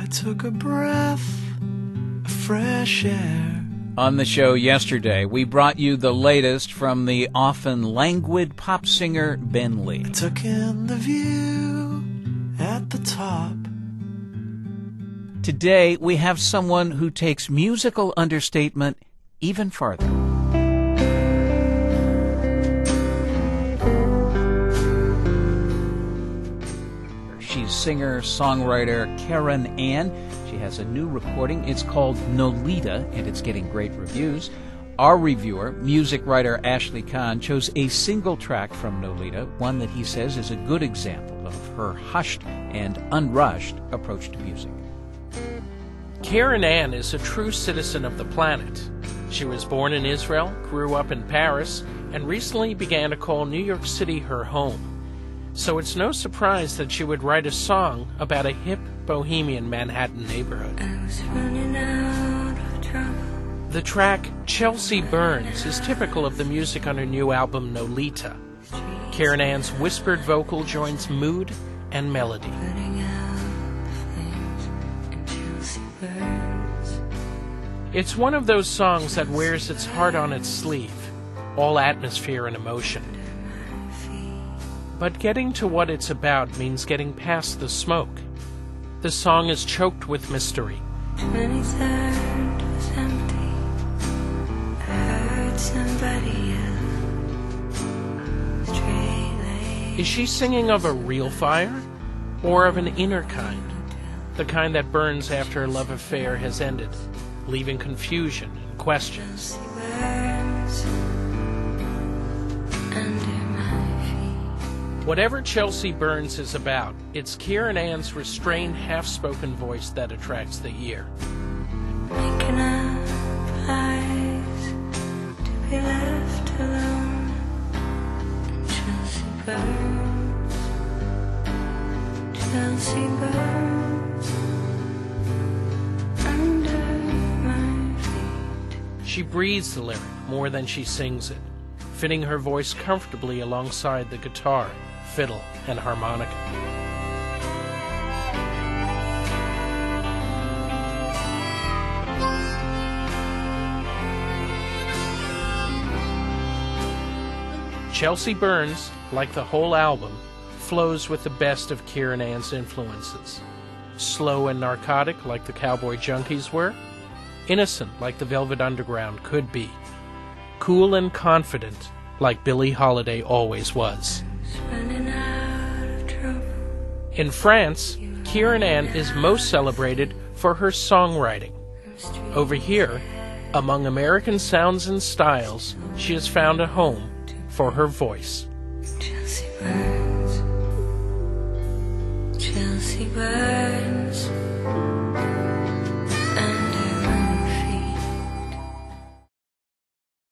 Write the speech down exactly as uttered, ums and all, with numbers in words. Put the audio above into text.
I took a breath of fresh air. On the show yesterday, we brought you the latest from the often languid pop singer Ben Lee. I took in the view at the top. Today, we have someone who takes musical understatement even farther. She's singer, songwriter Karen Ann. She has a new recording. It's called Nolita, and it's getting great reviews. Our reviewer, music writer Ashley Kahn, chose a single track from Nolita, one that he says is a good example of her hushed and unrushed approach to music. Karen Ann is a true citizen of the planet. She was born in Israel, grew up in Paris, and recently began to call New York City her home. So it's no surprise that she would write a song about a hip, bohemian Manhattan neighborhood. I was running out of trouble. The track Chelsea Burns is typical of the music on her new album Nolita. Karen Ann's whispered vocal joins mood and melody. It's one of those songs that wears its heart on its sleeve, all atmosphere and emotion. But getting to what it's about means getting past the smoke. The song is choked with mystery. twenty-third was empty. I heard somebody else. Straight lane. Is she singing of a real fire or of an inner kind? The kind that burns after a love affair has ended, leaving confusion and questions. Whatever Chelsea Burns is about, it's Karen Ann's restrained, half-spoken voice that attracts the ear. Making up lies to be left alone. And Chelsea Burns, Chelsea Burns, under my feet. She breathes the lyric more than she sings it, fitting her voice comfortably alongside the guitar, fiddle, and harmonica. Chelsea Burns, like the whole album, flows with the best of Karen Ann's influences. Slow and narcotic like the Cowboy Junkies were, innocent like the Velvet Underground could be, cool and confident like Billie Holiday always was. In France, Karen Ann is most celebrated for her songwriting. Over here, among American sounds and styles, she has found a home for her voice.